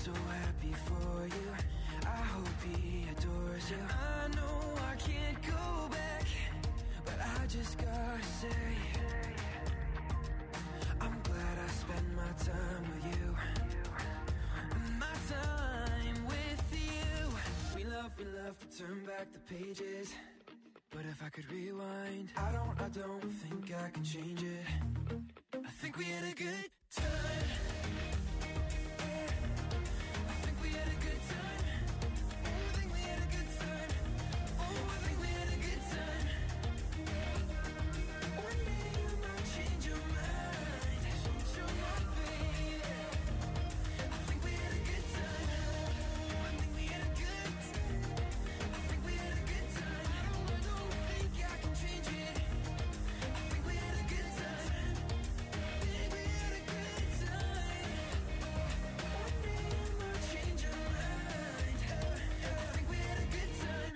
so happy for you. I hope he adores you. I know I can't go back, but I just gotta say, I'm glad I spent my time with you. My time with you. We love to turn back the pages, but if I could rewind, I don't think I can change it. I think we had a good time. I think we had a good time. Oh, I think we had a good time. Oh, I think we had a good time. One day you might change your mind. Change your mind, baby. I think we had a good time. Oh, I think we had a good time. I think we had a good time. I don't think I can change it. I think we had a good time. I think we had a good time. One day you might change your mind. I think we had a good time.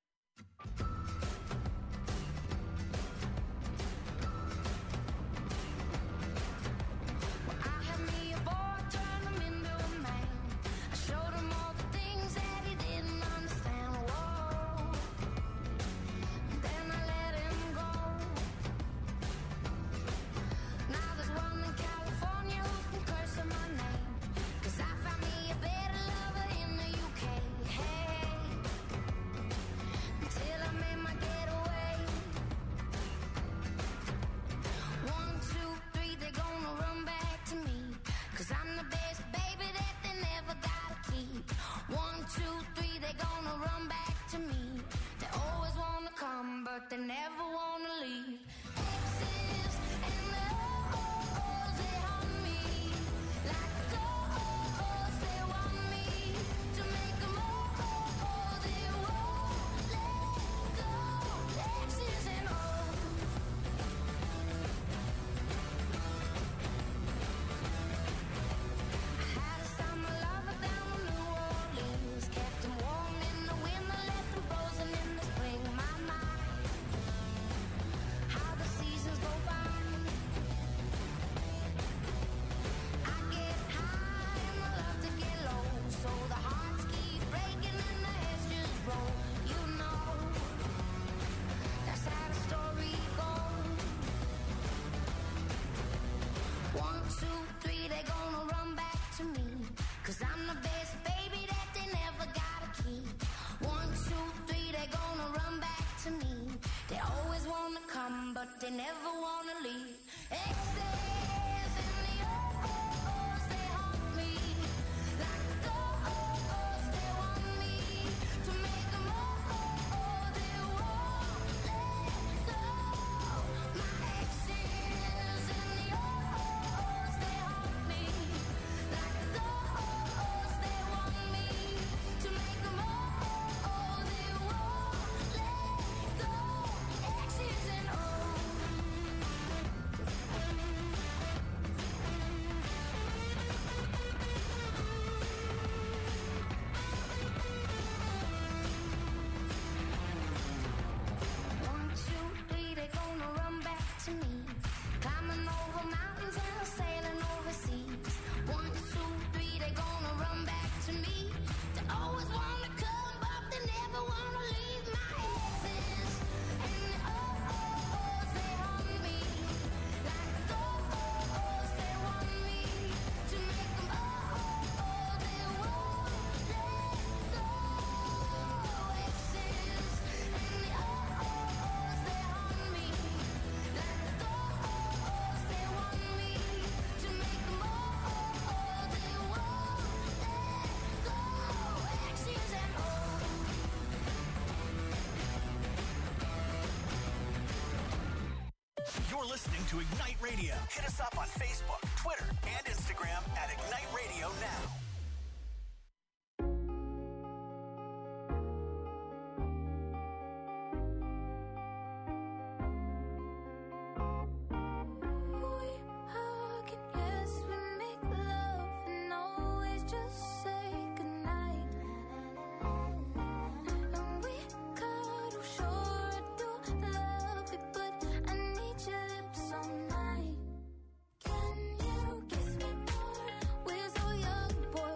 I had me a boy, turned him into a man. I showed him all the things that he didn't understand. Whoa. Then I let him go. Now there's one in California who's been cursing my name, 'cause I found me a better lover in the UK. Hey, until I made my getaway. 1, 2, 3, they're gonna run back to me, 'cause I'm the best baby that they never gotta keep. 1, 2, 3, they're gonna run back to me. They always wanna come, but they never wanna leave. Exes and the oh-ohs, they haunt me like the oh-ohs, they want me to make them oh-oh, they won't let go. Exes and oh. I had a summer lover down in New Orleans, kept him warm in the winter, left him frozen in the spring. My mind, how the seasons go by. I get high and I love to get low, so the hearts keep breaking and the heads just roll. You know, that's how the story goes. 1, 2, 3, they're gonna run back to me, 'cause I'm the best baby that they never gotta keep. 1, 2, 3, they're gonna run back to me. They always wanna come, but they never wanna leave. Exes and the oh-ohs, they haunt me like the oh-ohs, they want me to make them oh-oh, they won't let go. My exes and the oh-ohs, they haunt me like the oh-ohs, they want me to make them oh-oh, they won't let go. Exes and oh. One, two, three, they're gonna run back to me. Climbing over mountains and sailing overseas. 1, 2, 3, they're gonna run back to me. They always wanna come, but they never wanna leave. My exes and the oh-ohs, they haunt me like the oh-ohs, they want me to make them oh-oh, they won't let go. Exes and the oh-ohs, they haunt me like the oh-ohs, they want me to make them oh-oh, they won't let go. Exes and oh. You're listening to Ignite Radio. Hit us up on Facebook, Twitter, and Instagram at Ignite Radio Now. We hug and yes, we make love and always just say goodnight. And we cuddle, sure I do love it, but I need your lips all night. Can you kiss me more? We're so young, boy.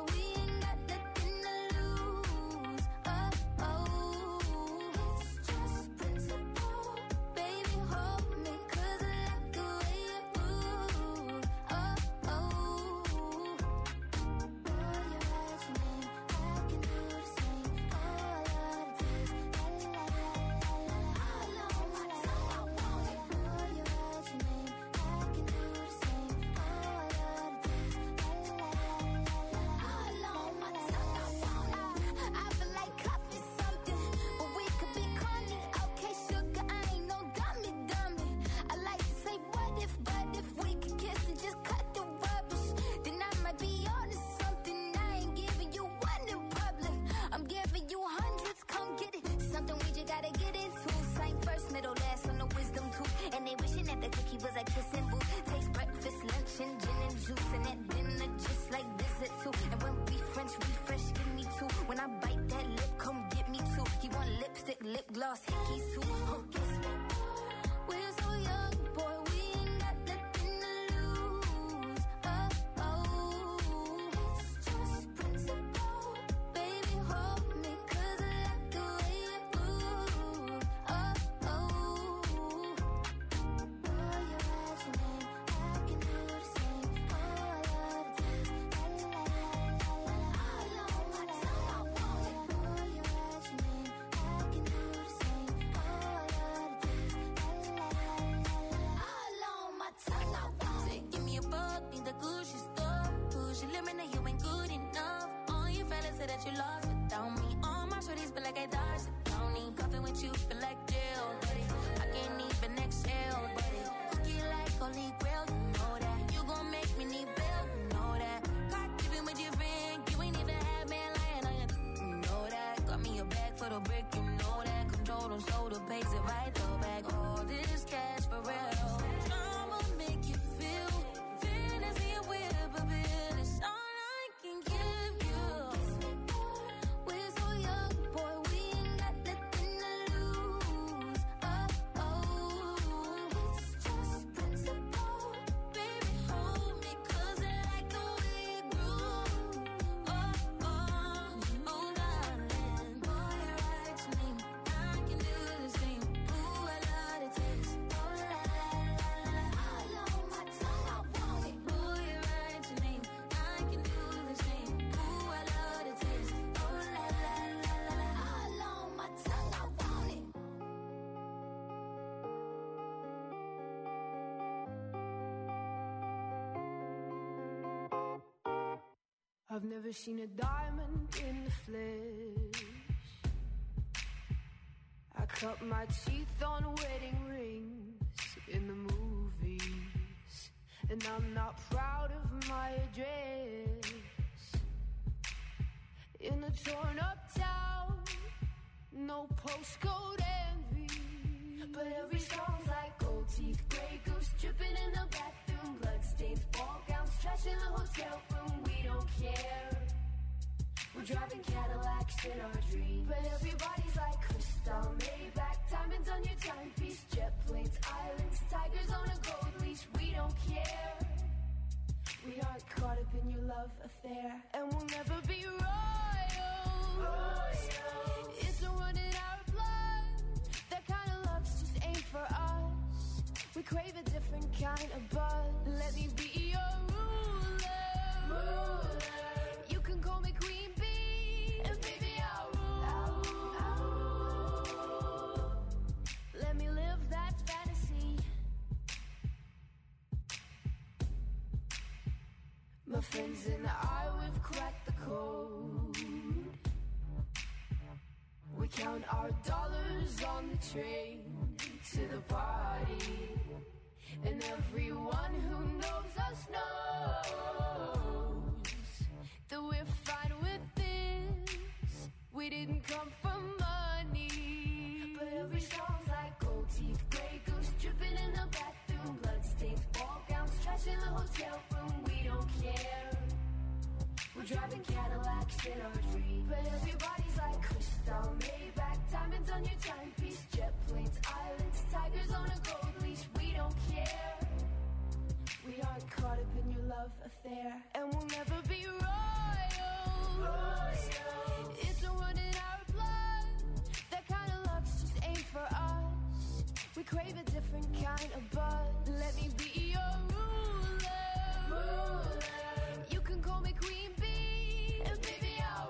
it too. And when we French, refresh, give me two. When I bite that lip, come get me two. He want lipstick, lip gloss, hickeys too. Kiss me. We're so young, boy, we ain't got nothing to lose. Oh, it's just principle. Baby, hold me, 'cause I like the way you move. Oh, boy, you're at your name, I can do the same. Oh, I love the taste. La la la la la la. All on my tongue, I want it. Boy, you're at your name, I can do the same. Oh, I love the taste. La la la la la. All on my tongue, I want it. Give me a buck, need the Gucci store. Push your limit, now you ain't good enough. All your fellas say that you lost without me. All my shorties feel like I dodged the county. Cuffing with you feel like jail, buddy. I can't even exhale, buddy. Cookie like holy grail, you know that. You gon' make me need bail, you know that. Caught keeping with your friend, you ain't even had man lying on you, you know that. Got me a bag for the brick, you know that. Control them, so the pace it right, throw back all this cash for real. I'ma make you feel fantasy with a bill. It's all I can give you. We're so young, boy, we ain't got nothing to lose. Oh, it's just principle. Baby, hold me, 'cause I like the way you groove. Oh, darling, boy, I write your name, I can do the same. Ooh, I love the taste. Oh, la la la la. All on my tongue, I want it. Boy, I write your name, I can do the same. Ooh, I love the taste. Oh, la la la la. All on my tongue, I want it. I've never seen a diamond in the flesh. I cut my teeth on wedding rings in the movies, and I'm not proud of my address. In a torn up town, no postcode envy, but every song's like gold teeth, Grey Goose dripping in the bathroom, bloodstains, ball gowns, trash in the hotel room. We don't care. We're driving Cadillacs in our dreams, but everybody's like crystal, Maybach, diamonds on your timepiece, jet planes, islands, tigers on a gold leash. We don't care. We aren't caught up in your love affair, and we'll never be royals. It's a run in our blood. That kind of luck's just ain't for us. We crave a different kind of buzz. Let me be your ruler. You can call me Queen Bee, and baby I'll rule. Let me live that fantasy. My friends and I, we've cracked the code. We count our dollars on the train to the party, and everyone who knows us knows that we're fine with this. We didn't come for money, but every song's like gold teeth, Grey Goose dripping in the bathroom, bloodstains, ball gowns, trash in the hotel room. We don't care. We're driving Cadillacs in our dreams, but everybody's like crystal, Maybach, diamonds on your timepiece, jet planes, islands, tigers on a gold leash. We don't care. We aren't caught up in your love affair, and we'll never be royals. It's a run in our blood. That kind of luck's just ain't for us. We crave a different kind of buzz. Let me be your ruler. You can call me Queen Bee, and baby I'll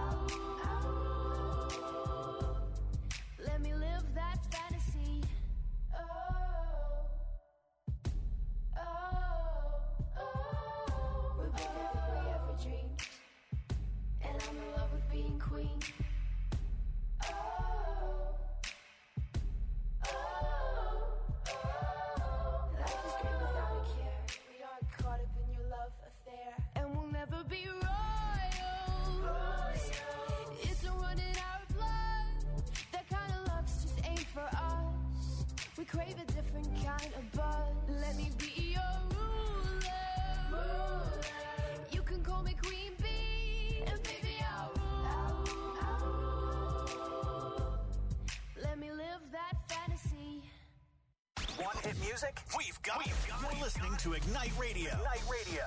rule. Let me live that fantasy. We're better than we ever dreamed, and I'm in love with being queen. Life is music, we've got it. You're listening to Ignite Radio. Ignite Radio.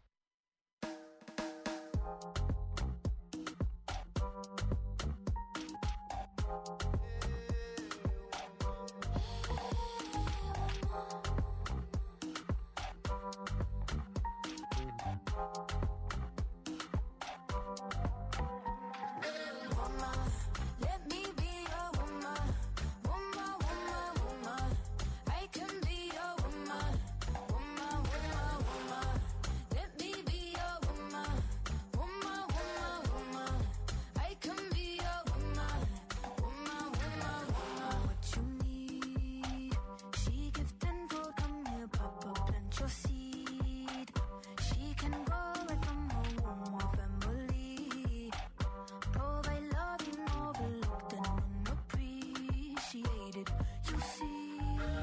Let me be your woman, woman, woman, woman. I can be your woman, woman, woman, woman. Let me be your woman, woman, woman, woman. I can be your woman, woman, woman, woman. What you need, she give tenfold. Come here, Papa, plant your seed. She can grow right from her womb, our family. Provide love you overlooked and unappreciated. You see,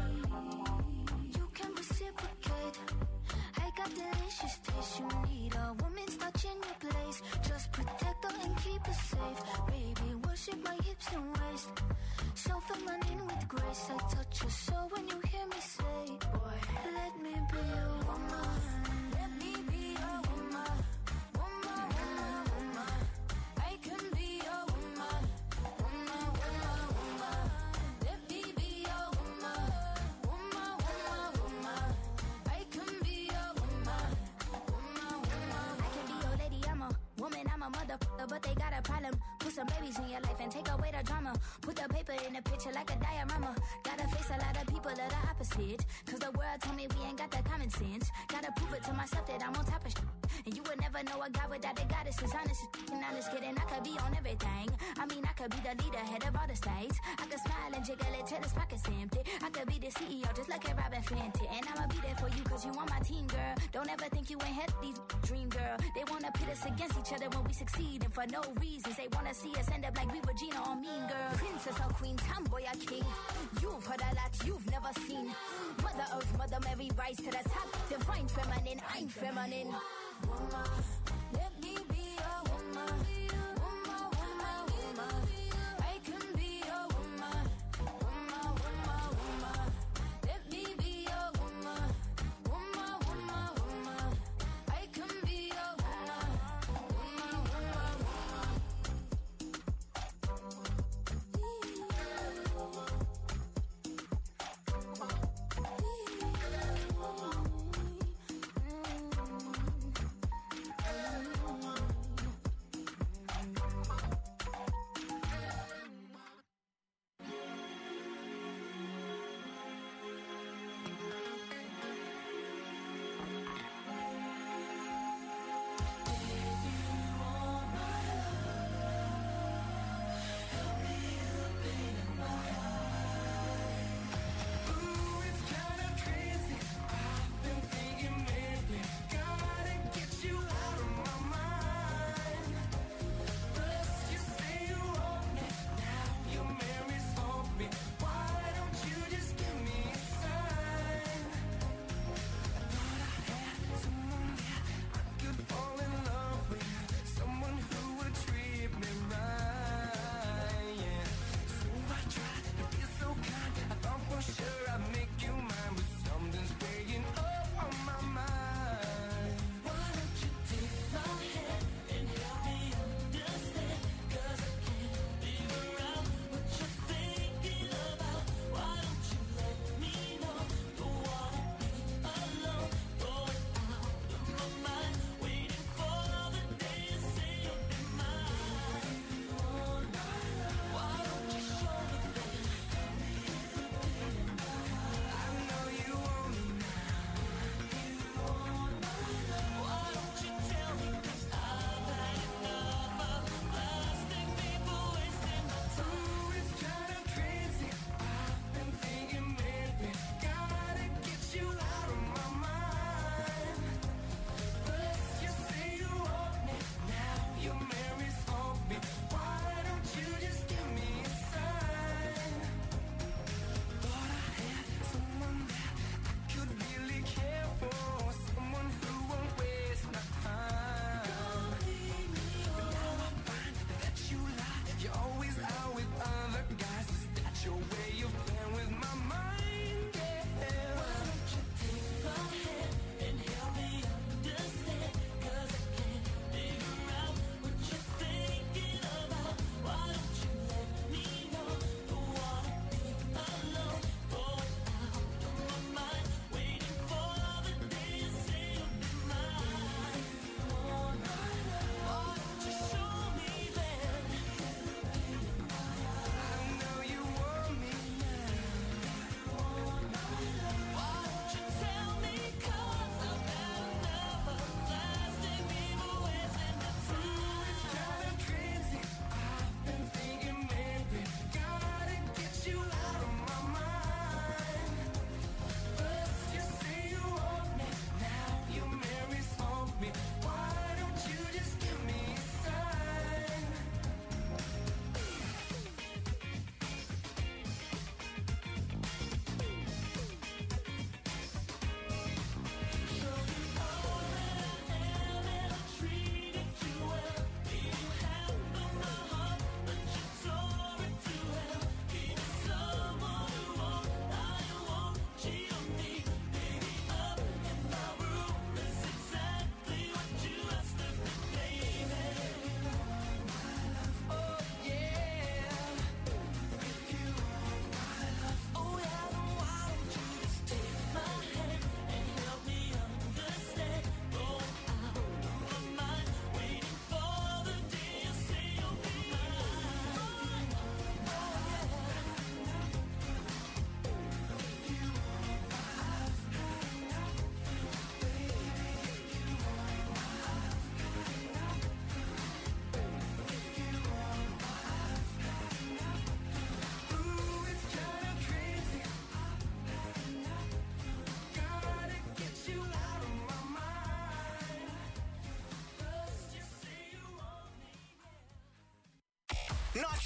you can reciprocate. I got delicious taste. You need a woman's touch in your place. Just protect her and keep her safe. Baby, worship my hips and waist. So feminine with grace. I touch your soul when you hear me say, boy, let me be your woman. Let me be your woman. Woman, woman, woman. I can be your woman, woman, woman, woman. Let me be your woman, woman, woman, woman. I can be your woman, woman, woman. I can be your lady, I'm a woman, I'm a motherfucker, but they got a problem. Put some babies in your life and take away the drama. Put the paper in the picture like a diorama. Gotta face a lot of people that are opposite. Cause the world told me we ain't got that common sense. Gotta prove it to myself that I'm on top of shit. And you would never know a guy without a goddess is honest. And honest kidding, I could be on everything. I mean, I could be the leader, head of all the states. I could smile and jiggle it till his pockets empty. I could be the CEO just like a Robin Fenty. And I'ma be there for you cause you on my team, girl. Don't ever think you ain't had these dream, girl. They wanna pit us against each other when we succeed. And for no reasons, they wanna see us end up like we were Gina or Mean Girl. Princess or queen, tomboy or king. You've heard a lot you've never seen. Mother Earth, Mother Mary, rise to the top. Divine feminine, I'm feminine. Woman, let me be your woman. Woman, woman, woman. I can be your woman. Woman, woman, woman. Let me be your woman. Woman, woman, woman. I can be your woman. Woman, woman, woman.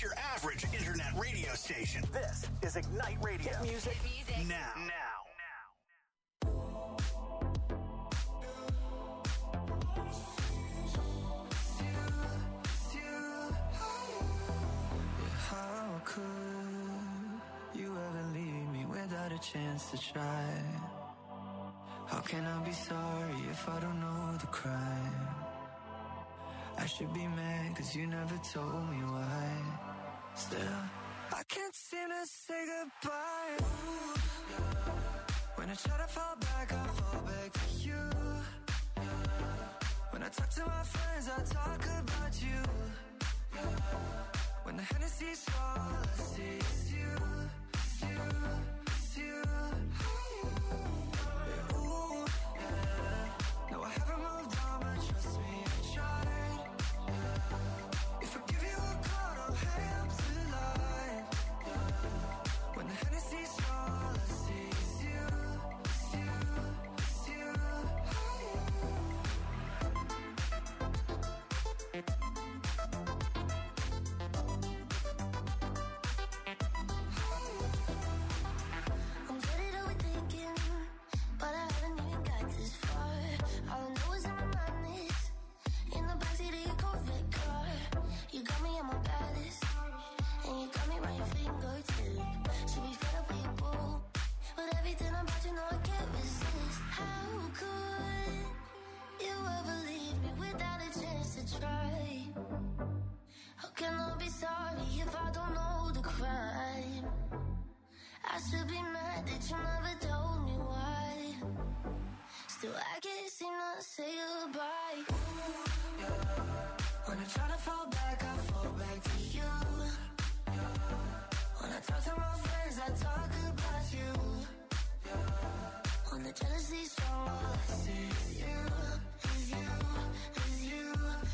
your average internet radio station. This is Ignite Radio. Hit music now. How could you ever leave me without a chance to try? How can I be sorry if I don't know the crime? I should be mad cause you never told me why. Still, I can't seem to say goodbye. Ooh, yeah. When I try to fall back, I fall back to you. Yeah. When I talk to my friends, I talk about you. Yeah. When the Hennessy's all I see is you, it's you, it's you. Yeah, ooh, yeah. No, I haven't moved on, but trust me, I tried. Yeah. If I give you a call, don't hang up the line. Yeah. When the Hennessy's all I see is you, it's you, it's you. I'm getting overthinking, but I haven't even got this far. All I know is in my mind is in the backseat of your Corvette car. You got me at my baddest, and you got me right your fingertip. Should be fed up with your boo, but everything about you know I can't resist. How could you ever leave me without a chance to try? How can I be sorry if I don't know the crime? I should be mad that you never told me why. Still, I can't seem to say goodbye. Ooh, yeah. When I try to fall back, I fall back to you. Yeah. When I talk to my friends, I talk about you. Yeah. When the jealousy's strong, all I see is you, is you, is you.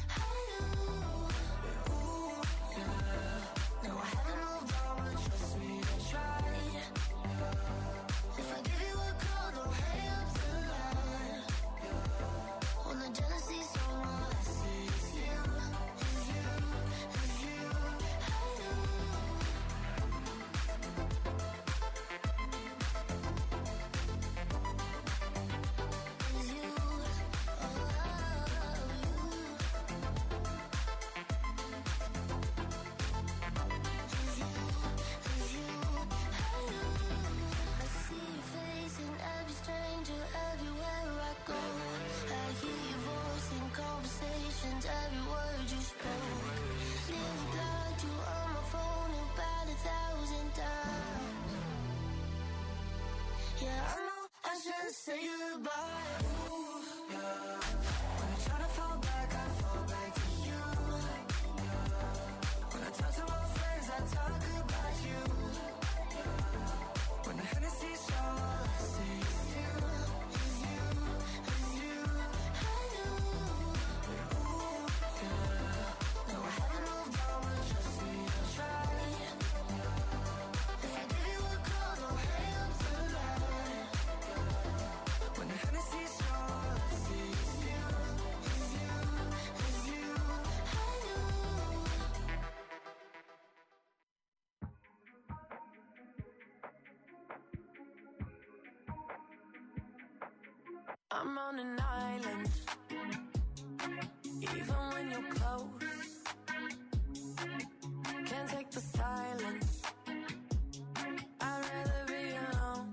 Ooh, yeah. No, I haven't moved on, but trust me, I tried. If I give you a call, don't hang up the line. When the jealousy's strong, all I see is you, is you, is you. Is you, I see your face in every stranger everywhere I go. I hear your voice in conversations, every word you spoke. Nearly blocked you on my phone about 1,000 times. Yeah, I know I should say goodbye. Ooh, yeah. When I try to fall back, I fall back to you. Yeah. When I talk to my friends, I talk about you. When the Hennessy's all I see is you, is you, is you. Ooh, yeah. No, I haven't moved on, but trust me, I tried. If I give you a call, don't hang up the line. When the Hennessy's all I see is you, is you, is you. I'm on an island, even when you're close. Can't take the silence. I'd rather be alone.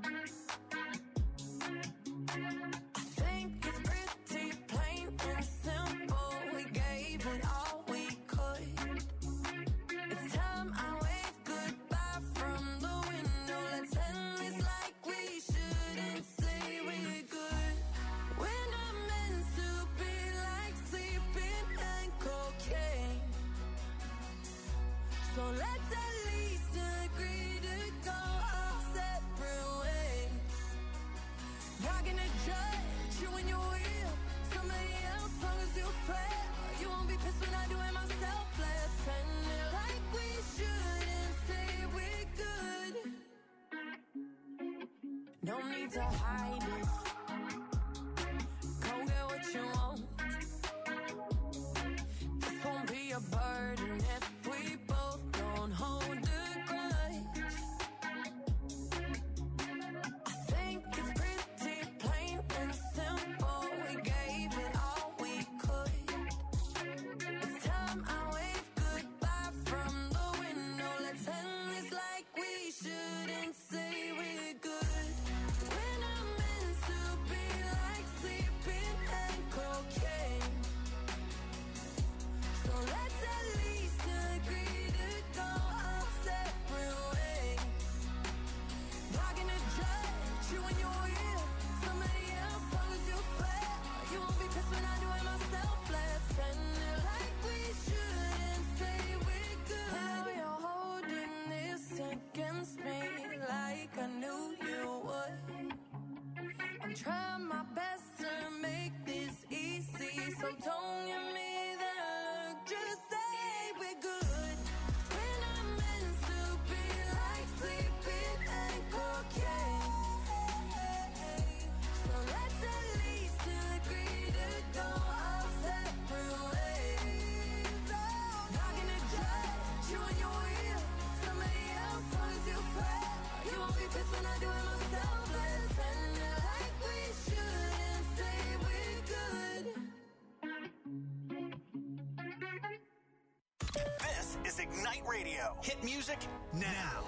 I think it's pretty plain and simple. We gave it all we could. It's time I wave goodbye from the window. Let's end this like we shouldn't say we're good. We're not meant to be like sleeping and cocaine. So let's at least agree to go our separate ways. Not gonna judge you when you're with somebody else, long as you swear you won't be pissed when I do it myself. Let's end it like we shouldn't say we're good. No need to hide it. Go get what you want. This won't be a burden if we both don't I'm trying my best to make this easy, so don't give me that look, just say we're good. When I'm meant to be like sleeping and cocaine, so let's at least agree to go our separate ways. Not gonna judge you and your will, somebody else long as you swear. You won't be pissed when I do it myself. Let's end it like we should and say we're good. This is Ignite Radio. Hit music now.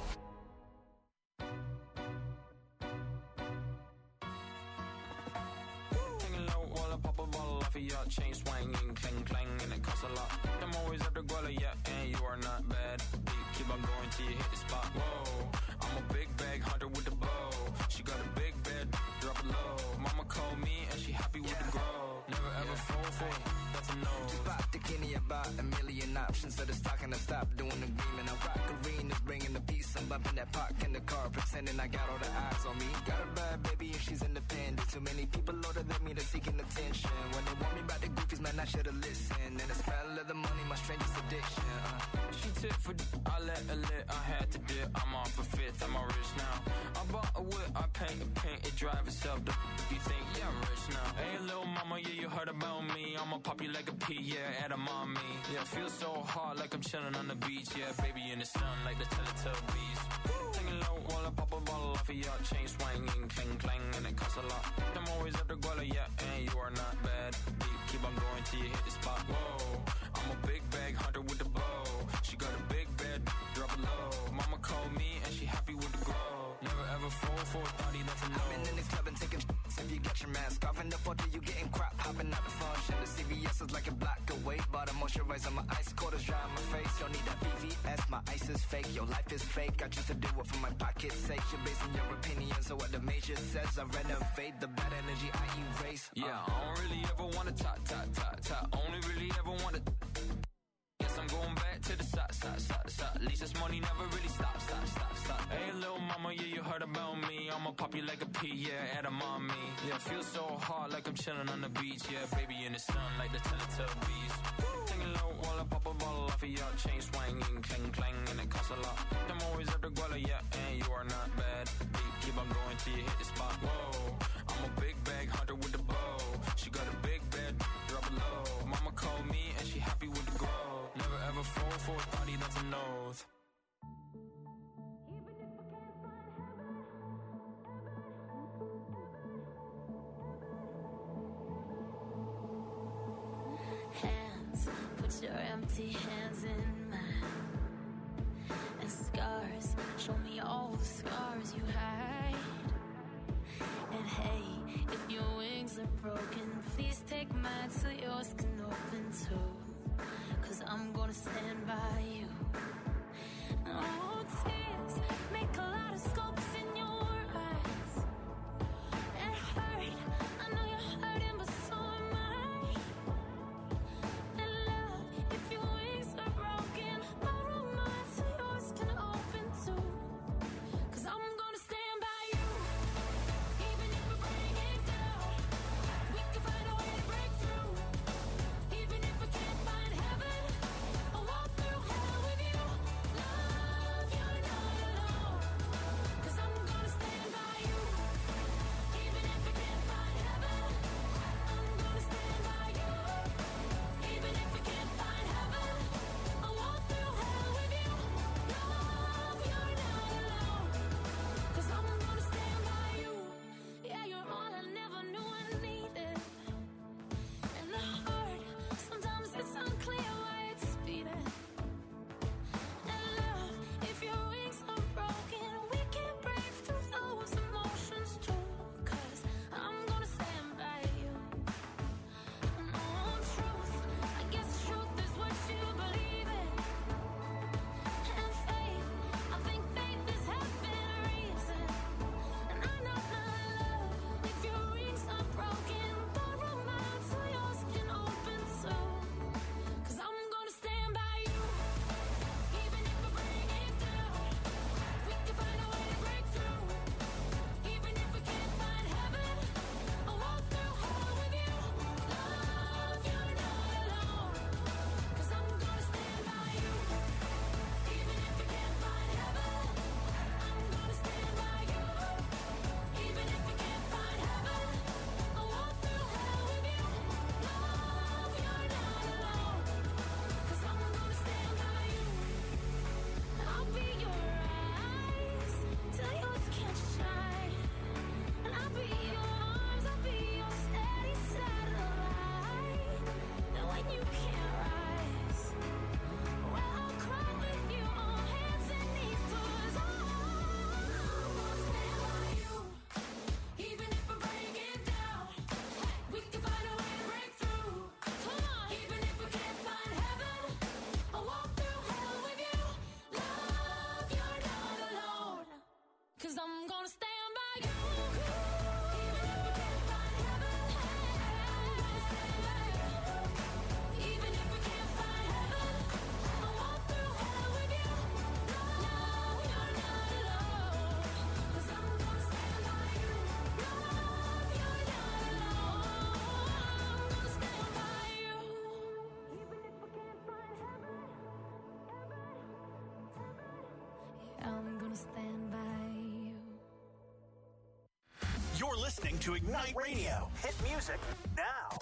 Hanging low while I pop a bottle off of your chain swinging, clang clang, and it costs a lot. I'm always at the guala, yeah, and you are not bad. Keep on going till you hit the spot. Whoa, I'm a big bag hunter with the bow. She got a big bed, drop it low. Mama called me and she happy with the grow. Never ever fall for it, that's a no. Just bought the Kenny about a million options. So the stock and I stop doing the agreement. I rock arenas, bringing the peace. I'm bumping that park in the car, pretending I got all the eyes on me. Got a bad baby and she's independent. Too many people older than me, they're seeking attention. When they want me about the goofies, man, I should've listened. And the smell of the money, my strangest addiction. She tip for I let her lit, I had to dip. I'm off a fifth, I'm all rich now. I bought a whip, I paint it drive itself. The you think, yeah, I'm rich now. Hey, little mama, yeah, you heard about me. I'ma pop you like a pea, yeah, at a mommy. Yeah, feel so hard like I'm chilling on the beach. Yeah, baby in the sun like the Teletubbies. Singing low while I pop a bottle off of your chain swinging, clang clang, and it costs a lot. I'm always at the guala, yeah, and you are not bad. Keep on going till you hit the spot. Whoa, I'm a big bag hunter with the bow. She got a big bed, drop it low. Mama called me and she happy with the grow. Never ever fall for a thotty, that's a no. I've been in this club and taking shots. If you get your mask off in the photo, you getting crap. Hopping out the function. The CVS is like a block away. Bought a moisturizer, my ice quarters dry on my face. Don't need that VVS, my ice is fake. Your life is fake. I choose to do it for my pocket's sake. You're basing your opinions on what the major says. I renovate the bad energy I erase. Yeah, I don't really ever wanna top. Only really ever wanna. Guess I'm going back to the side. At least this money never really stops. Hey, little mama, yeah, you heard about me. I'ma pop you like a pea, yeah, at a mommy. Yeah, feel so hard like I'm chilling on the beach. Yeah, baby in the sun like the Teletubbies. Singing low while I pop a bottle off of your chain swinging, clang clang, and it costs a lot. I'm always at the guala, yeah, and you are not bad. Keep on going till you hit the spot. Whoa, I'm a big bag hunter with the bow. She got a big bed, drop it low. Mama called me and she happy with the grow. Never ever fall for a thotty, that's a nose. Hands, put your empty hands in mine. And scars, show me all the scars you hide. And hey, if your wings are broken, please take mine so yours can open too. 'Cause I'm gonna stand by you. Oh, tears make a lot of scopes in your eyes. It hurt, I know you're hurting, but so am I. And love, if your wings are broken, borrow mine so yours can open too. 'Cause I'm gonna stand by you, even if we break it down. We can find a way to break through, even if we can't find heaven. I'll walk through hell with you. Love. listening to Ignite Radio. Hit music now.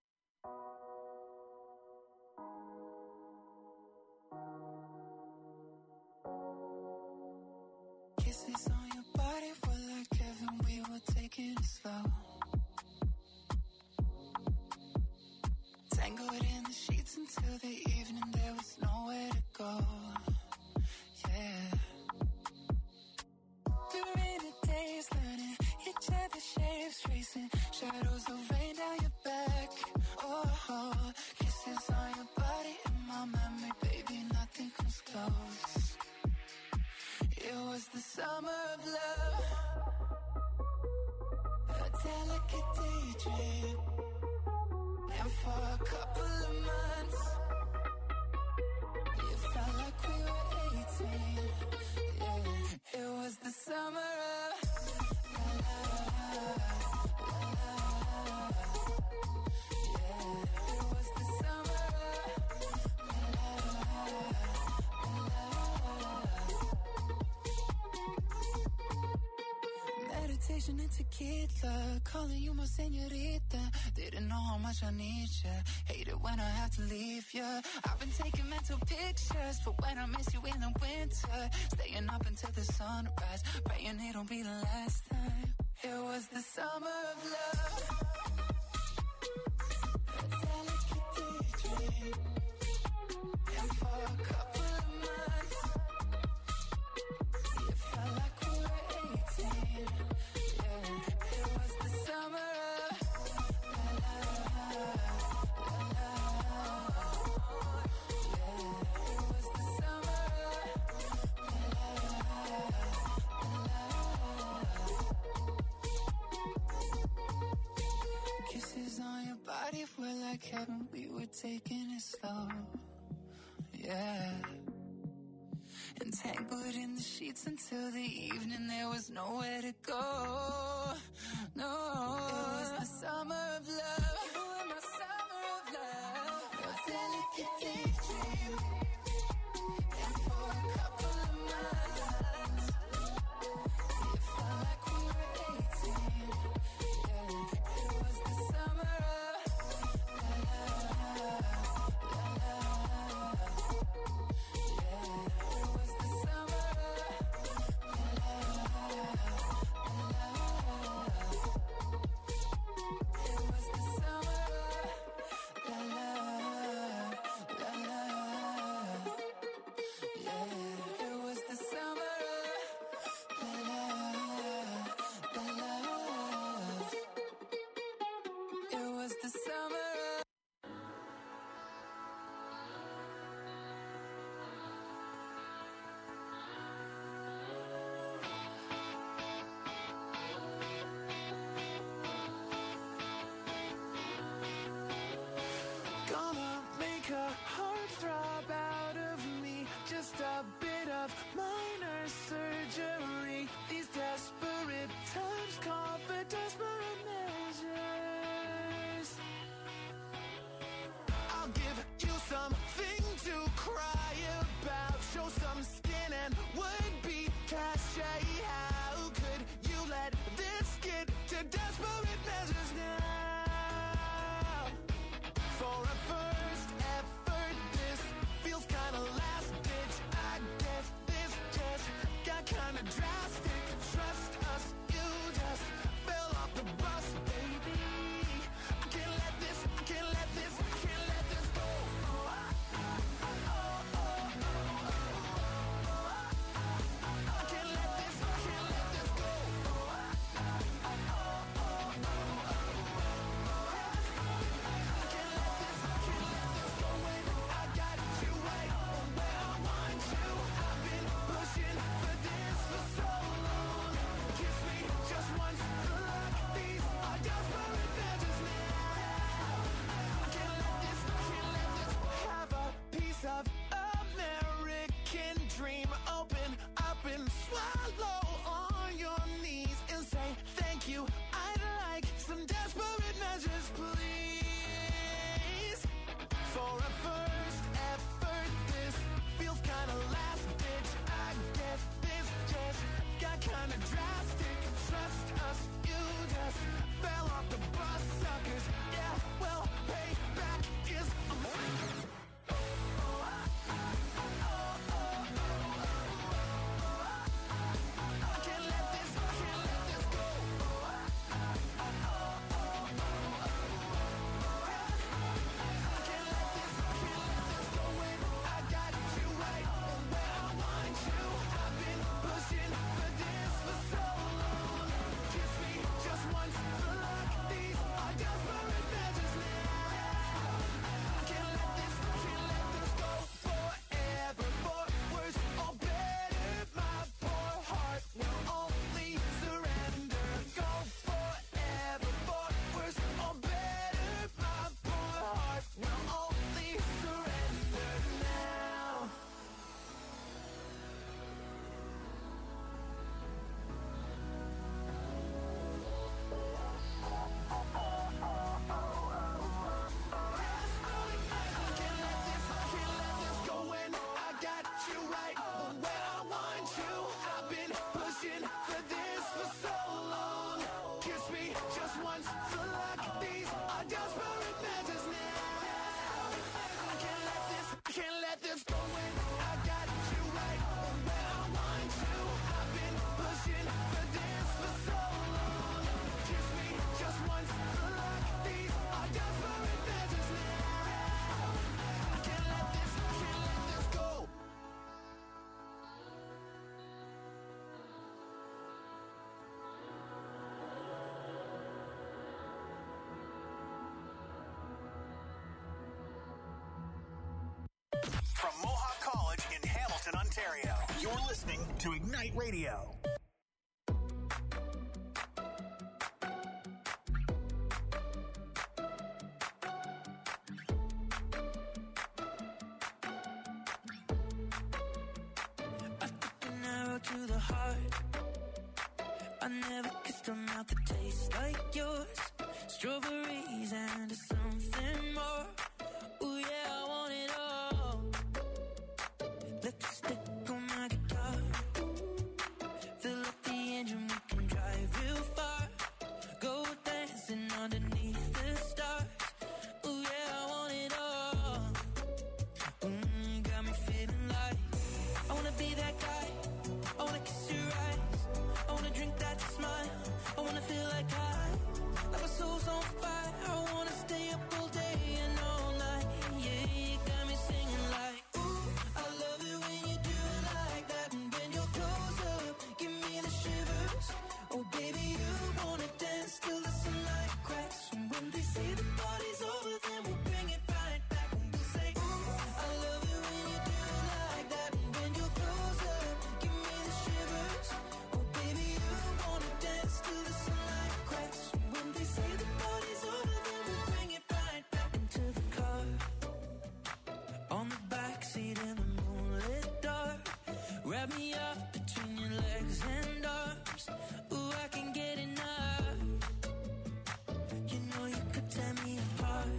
Kisses on your body were like heaven, we were taking it slow. Tangled in the sheets until the evening, there was nowhere to go. Yeah. Through rainy days, learning each other's shapes, tracing shadows of rain down your back. Oh, kisses on your body in my memory, baby, nothing comes close. It was the summer of love, a delicate daydream. And for a couple of months, it felt like we were 18. Yeah, it was the summer of la la la la. Yeah, it was the summer of la la la. Meditation and tequila, calling you my señorita. Didn't know how much I need ya. Hate it when I have to leave ya. I've been taking mental pictures for when I miss you in the winter. Staying up until the sunrise, praying it'll be the last time. It was the summer of love, a delicate daydream. And for a couple of months, it felt like we were 18. Yeah, it was the summer of on your body were like heaven, we were taking it slow. Yeah. Entangled in the sheets until the evening, there was nowhere to go. No, it was the summer of love. You were my summer of love, a delicate daydream. And for a couple of months, it felt like we were 18. Yeah, it was the summer of la la la la. Yeah, it was the summer of la la la la. It was the summer of la la la la. Yeah, it You're listening to Ignite Radio. An arrow to the heart. I never kissed a mouth that tastes like yours. Strawberries and something more. Ooh yeah, I want it all. Lipstick on my guitar. Fill up the engine, we can drive real far. Go dancing underneath the stars. Ooh yeah, I want it all. Got me feeling like I wanna be that guy. I wanna kiss your eyes. I wanna drink that smile. I wanna feel like like my soul's on fire. I wanna stay up all day and all night. Yeah, you got me singing like, ooh, I love it when you do it like that. And when you're close up, give me the shivers. Oh baby, you wanna dance till the sunlight cracks. And when they say the party's over, then we'll bring it right back. And we'll say, ooh, I love it when you do it like that. And when you're close up, give me the shivers. Oh baby, you wanna dance till the sunlight cracks. And when they say the party's over, then we'll bring it right back into the car. On the backseat in the moonlit dark. Wrap me up between your legs and arms. Ooh, I can get enough. You know you could tear me apart.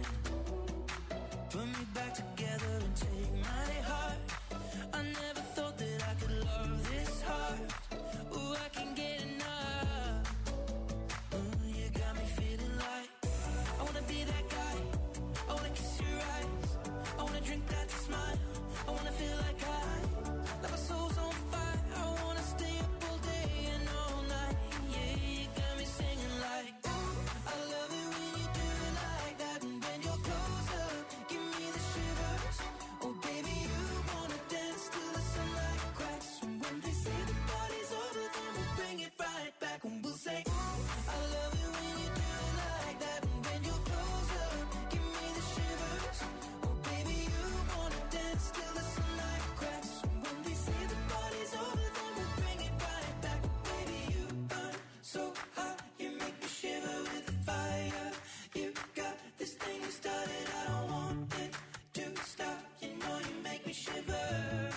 Put me back together and take my heart. I never thought that I could love this hard. Ooh, I can get enough. Ooh, you got me feeling like I wanna be that guy. I wanna kiss your eyes. I wanna drink that smile. I wanna feel like like my soul's on fire. I wanna stay up all day and all night. Yeah, you got me singing like, ooh, I love it when you do it like that. And when you're close up, give me the shivers. Oh baby, you wanna dance till the sunlight cracks. And when they say the party's over, then we'll bring it right back. And we'll say, ooh, I love it when you do it like that. And when you're close up, give me the shivers. Oh baby, you wanna dance till the sunlight cracks. And when they say the party's over, then we'll bring it right back. Baby, you burn so hot, you make me shiver with the fire. You got this thing you started, I don't want it to stop. You know you make me shiver.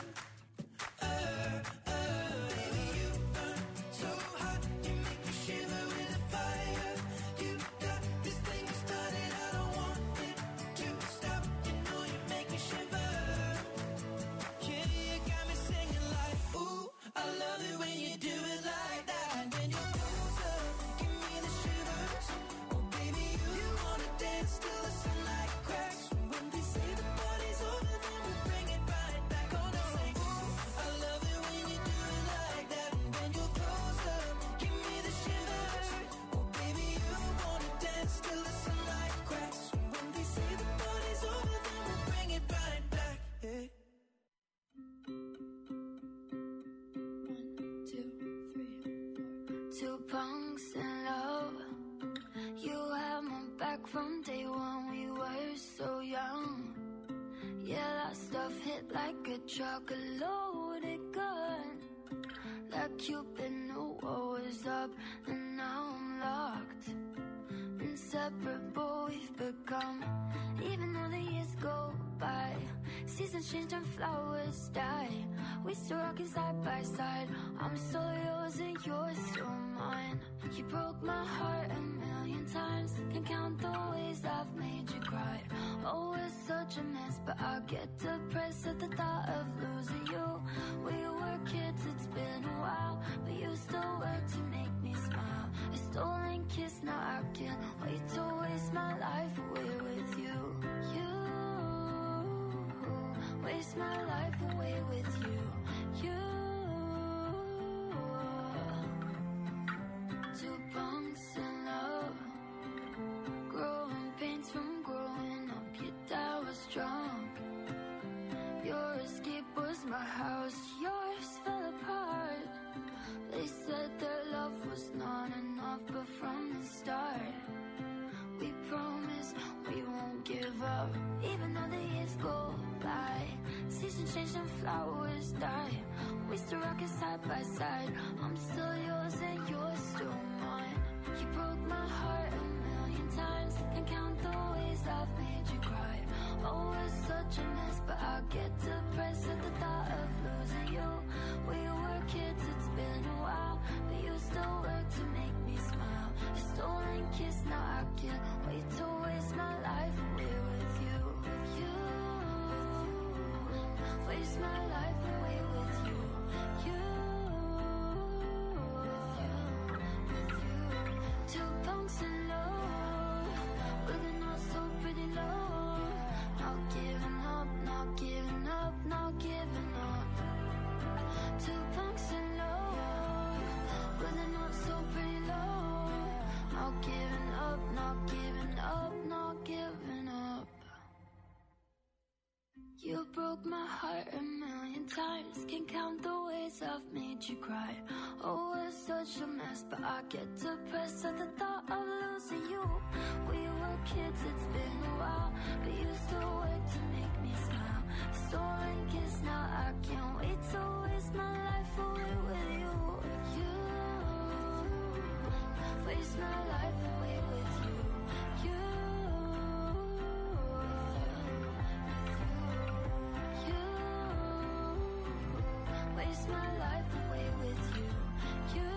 Baby, you burn so hot, you make me shiver with the fire. You got this thing you started, I don't want it to stop. You know you make me shiver. Yeah, you got me singing like, ooh, I love it when you do it like that. And when you're close up, give me the shivers. Oh baby, you wanna dance till the sunlight cracks. And when they say the party's over, then we'll bring it right back. Gonna say, ooh, I love it when you do it like that. And when you're close up, give me the shivers. Oh baby, you wanna dance till the sunlight cracks. And when they say the party's over, then we'll bring it right back. Yeah. 2 punks in love. You had my back from day one. We were so young. Yeah, that stuff hit like a truck, a loaded gun. Like Cupid knew what was up, and now I'm locked. Inseparable we've become. Even though the years go by, seasons change and flowers die. We still rockin' side by side. I'm still yours and you're still mine. You broke my heart a million times. Can't count the ways I've made you cry. Oh, it's such a mess, but I get depressed at the thought of losing you. We were kids, it's been a while, but you still work to make me smile. A stolen kiss, now I can't wait to waste my life away with you. You waste my life away with you. You 2 punks in love. Growing pains from growing up. Your dad was drunk. Your escape was my house. Yours fell apart. They said their love was not enough, but from the start, we promise we won't give up. Even though the years go by, seasons change and flowers die. We used to rock it side by side. I'm still yours and you're still mine. You broke my heart a million times. Can't count the ways I've made you cry. Oh, it's such a mess, but I get depressed at the thought of losing you. We were kids, it's been a while, but you still work to make me smile. A stolen kiss, now I can't wait to waste my life away with you. You waste my life away with you. You with you. 2 punks in love, with a not so pretty love. Not giving up, not giving up, not giving up. 2 punks in love, with a not so pretty love. Not giving up, not giving up, not giving up. You broke my heart a million times. Can't count the ways I've made you cry. Oh, it's such a mess, but I get depressed at the thought of losing you. We were kids, it's been a while, but you still work to make me smile. Stolen kiss, now I can't wait to waste my life away with you. You waste my life away with you. You waste my life away with you. You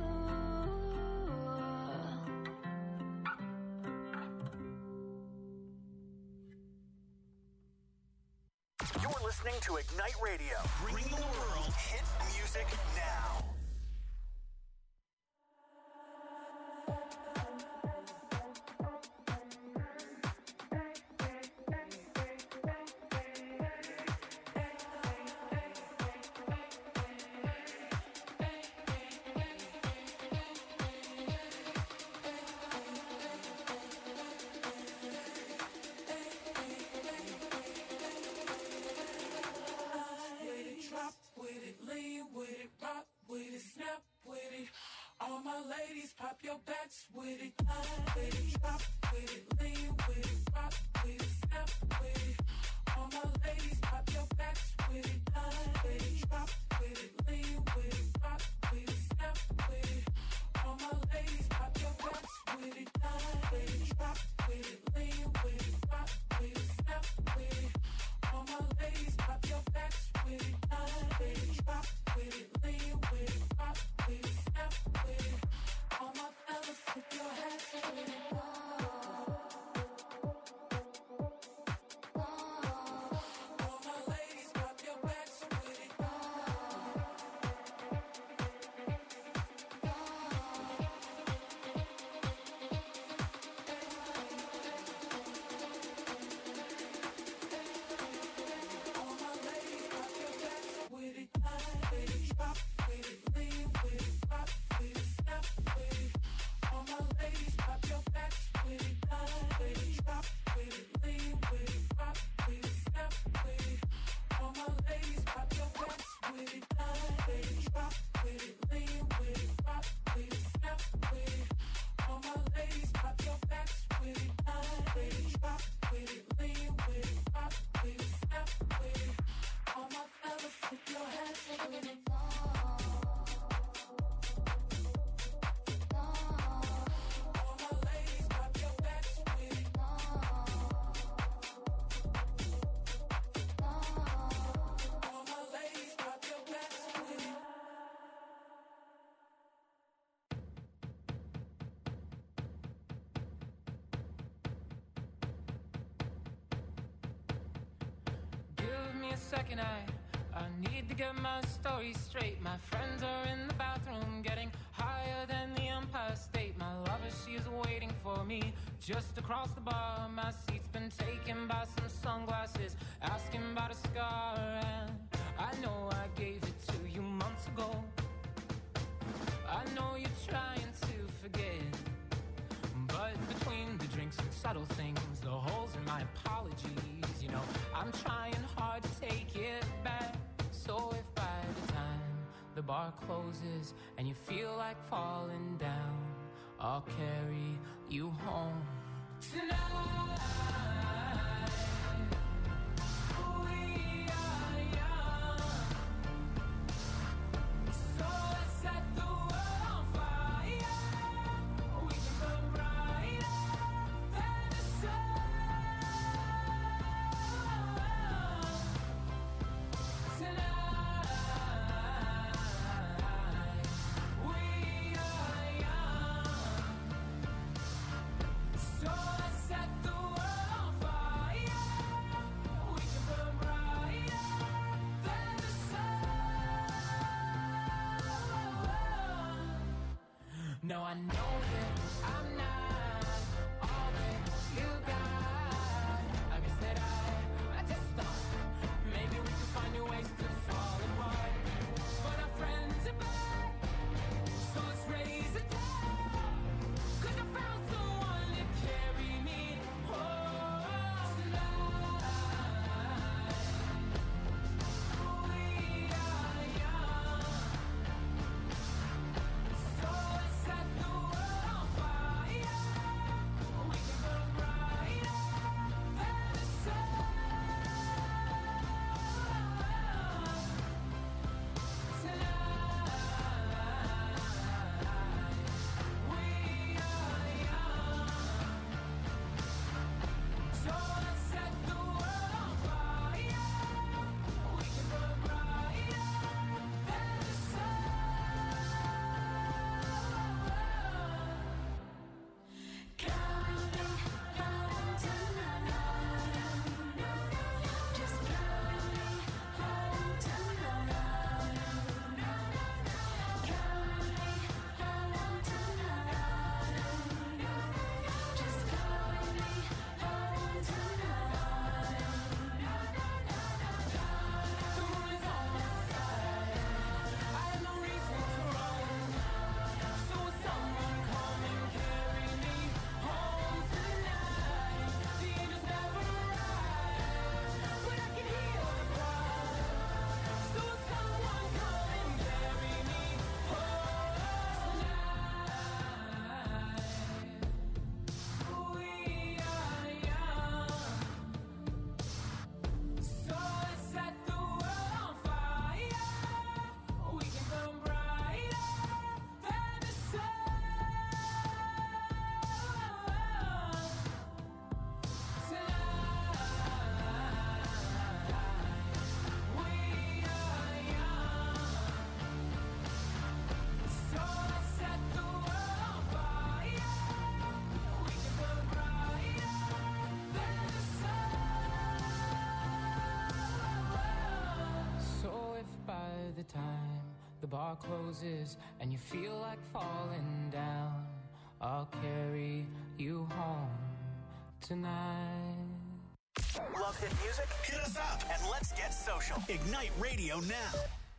You're listening to Ignite Radio, bringing the world hit music now. Pop your backs with it, with it, drop with it, lean with it, rock with it, snap with it. All my ladies, pop your backs with it, with it, drop with it, lean with it, rock with it, snap with it. All my ladies, pop your backs with it, with it, drop with it, lean with it, rock with it, snap with it. All my ladies, pop your backs with it, with it, drop with it, lean with it, rock with it, snap with it. All my fellas, put your hands with it. All my ladies, pop your backs with it. All my ladies, pop your backs with it. With it, drop with it, lean with it, rock with it, snap with it. All my ladies, pop your backs with it. With it, drop with it, lean with it, rock with it, snap with it. All my ladies, pop your backs with it. With it, drop with it, lean with it, rock with it, snap with it. All my ladies, pop your backs with it. With it, drop with it, lean with it, rock with it, snap with it. All my fellas, put your hands with it. All my ladies, pop your backs with it. All my ladies, pop your backs with it. Give me a second, I need to get my story straight. My friends are in the bathroom getting higher than the Empire State. My lover, she's waiting for me just across the bar. My seat's been taken by some sunglasses, asking about a scar. And I know I gave it to you months ago. I know you're trying to forget, but between the drinks and subtle things, the holes in my apologies, you know, I'm trying hard to take it back. So if by the time the bar closes and you feel like falling down, I'll carry you home tonight. We are young. I know that I'm not all that you got. I guess that I just thought maybe we could find new ways to fall apart. But our friends are back, so let's raise a toast. 'Cause I found someone to carry me home tonight. We are young, so let's set the world on fire. We can burn brighter than the sun tonight. We are young, so let's set the world on fire. We can burn brighter than the sun. Carry me home tonight. Just carry me home tonight. Carry me home tonight. Just carry me home tonight. The moon is on my side. I have no reason to run. So will someone come and carry me home tonight? The angels never arrive, but I can hear the cry. So will someone come and carry me home tonight? We are young, so let's set the world on fire. We can burn brighter than the sun tonight. We are young, so let's set the world on fire. We can burn brighter than the sun. So if by the time the bar closes and you feel like falling down, I'll carry you home tonight. Love hit music? Hit us up and let's get social. Ignite Radio now.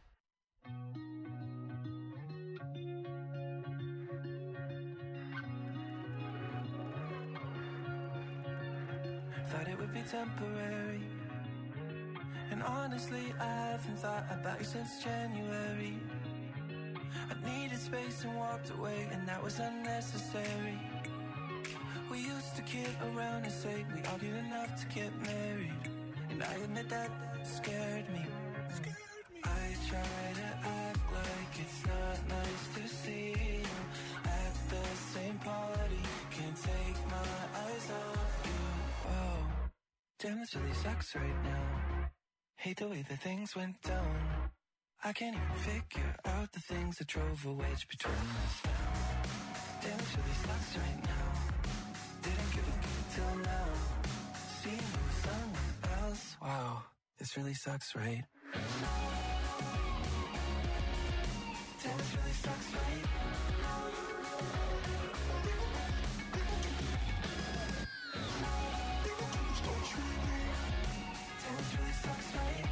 Thought it would be temporary. And honestly, I haven't thought about you since January. I needed space and walked away, and that was unnecessary. We used to kid around and say we argued enough to get married. And I admit that scared me. I try to act like it's not nice to see you at the same party. Can't take my eyes off you. Whoa, damn, this really sucks right now. Hate the way that things went down. I can't even figure out the things that drove a wedge between us now. Damn, this really sucks right now. Didn't give a till now. Seeing you with someone else. Wow, this really sucks, right? Damn, this really sucks, right? Damn, this really sucks, right?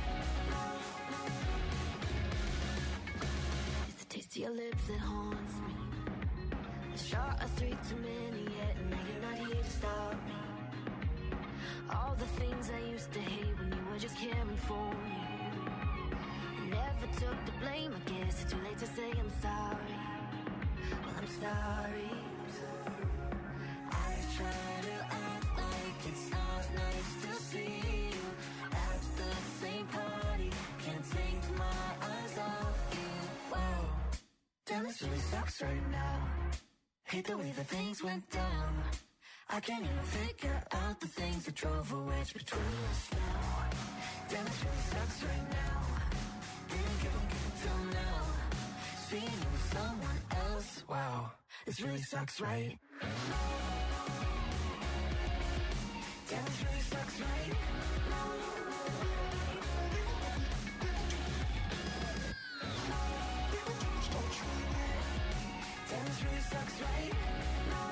It's the taste of your lips that haunts me. A shot of 3 too many yet, and now you're not here to stop me. All the things I used to hate when you were just caring for me. I never took the blame, I guess it's too late to say I'm sorry. Well, I'm sorry. I try to act like it's not nice to see you at the same party. Can't take my eyes off you. Wow, damn, this really sucks right now. Hate the way that things went down. I can't even figure out the things that drove a wedge between us now. Damn, this really sucks right now. Didn't give a till now. Seeing you with someone else. Wow, this really sucks, right? Damn, this really sucks, right? Damn, this really sucks right now.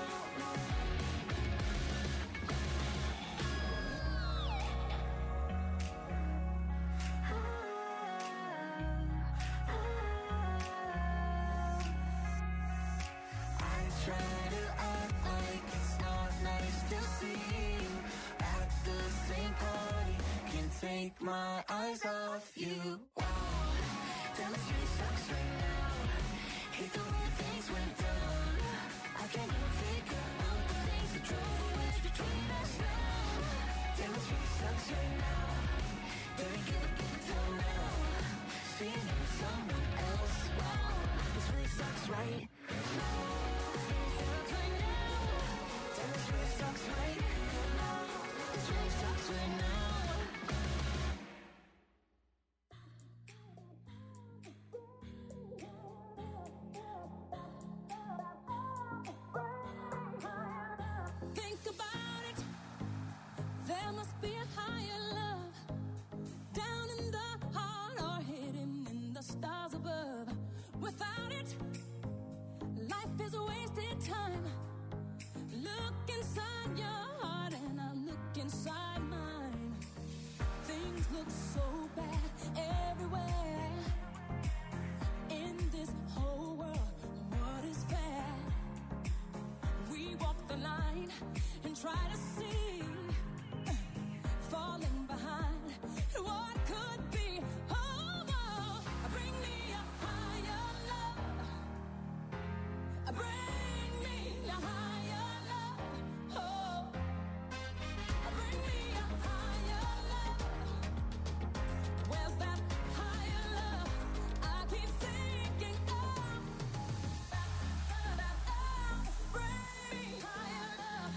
I try to act like it's not nice to see you at the same party. Can't take my eyes off you. Wow, damn, this really sucks right now. Hate the way things went down. I can't even figure out the things that drove the wedge between us now. Damn, this really sucks right now. Better give it till now. Seeing you with someone else. Wow, this really sucks right now. This really sucks right now. Damn, this really sucks right now. This really sucks right now. Think about it. There must be a higher love down in the heart or hidden in the stars above. Without it, life is a wasted time. Look inside your heart and I look inside mine. Things look so bad everywhere. In this whole world, what is fair? We walk the line and try to see, falling behind what could be. Oh, oh, bring me a higher love. Bring me a higher love. Oh, bring me a higher love. Where's that higher love? I keep thinking of. Bring me higher love.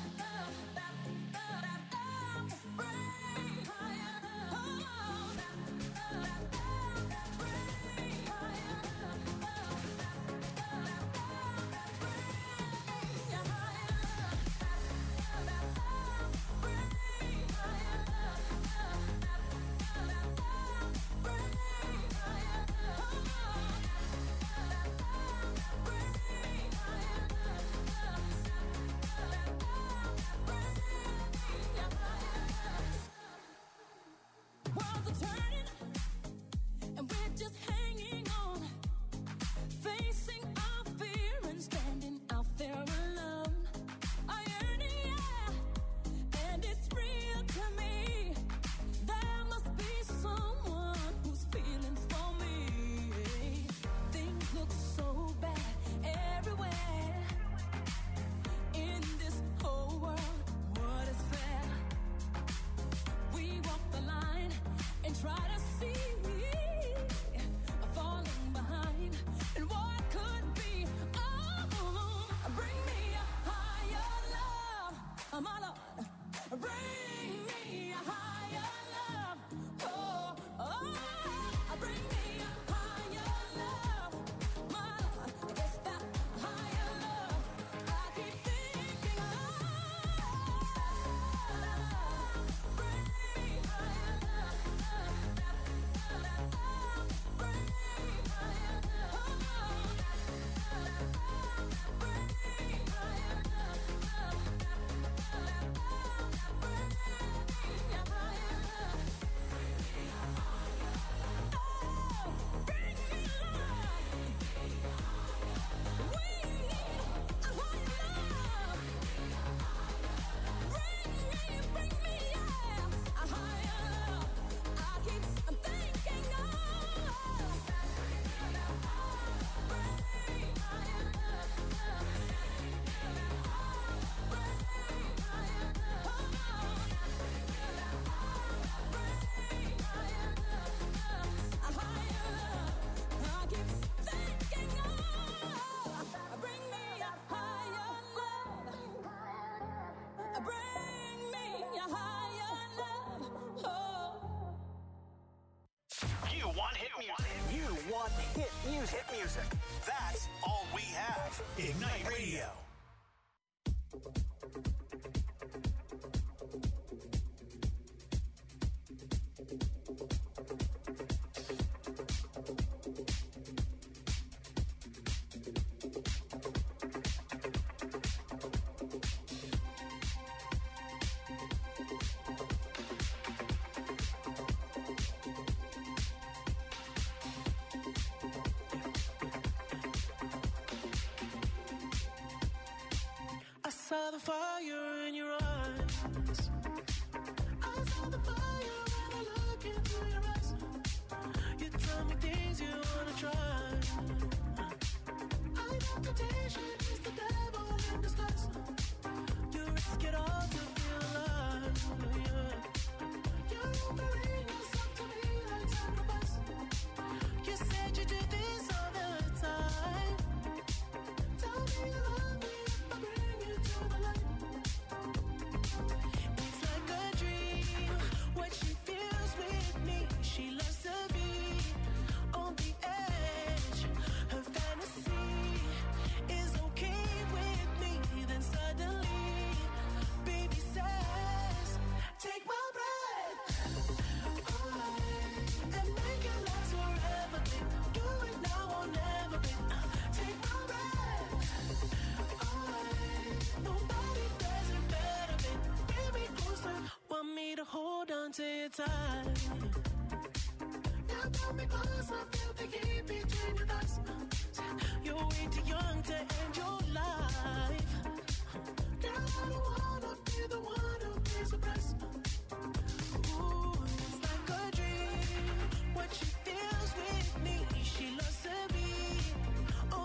Worlds are turning, and we're just hanging on, facing our fear and standing out there alone. I yearn, yeah, and it's real to me. There must be someone who's feeling for me. Things look so bad everywhere. In this whole world, what is fair? We walk the line and try to see, falling behind and what could be. Oh, bring me a higher love, my Lord. Bring me a higher love. Oh, oh, bring me a higher love, my Lord. It's that higher love I keep thinking of. Bring me higher love. Bring me higher love. Bring me higher Hit music. That's all we have. Ignite Radio. saw the fire in your eyes. I saw the fire when I look into your eyes. You tell me things you wanna try. I know temptation is the devil in disguise. You risk it all to feel alive. Yeah. You're offering yourself to me like sacrifice. You said you do this all the time. Tell me you love me if I bring you to the light. It's like a dream what she feels with me. She loves to be on the edge. Her fantasy is okay with me. Then suddenly, baby says, take my breath away and make it last forever, babe. Do it now or never, babe. Take my breath away. Nobody does it better, babe. Bring me closer. Want me to hold on to you tight. Yeah, pull me closer, baby.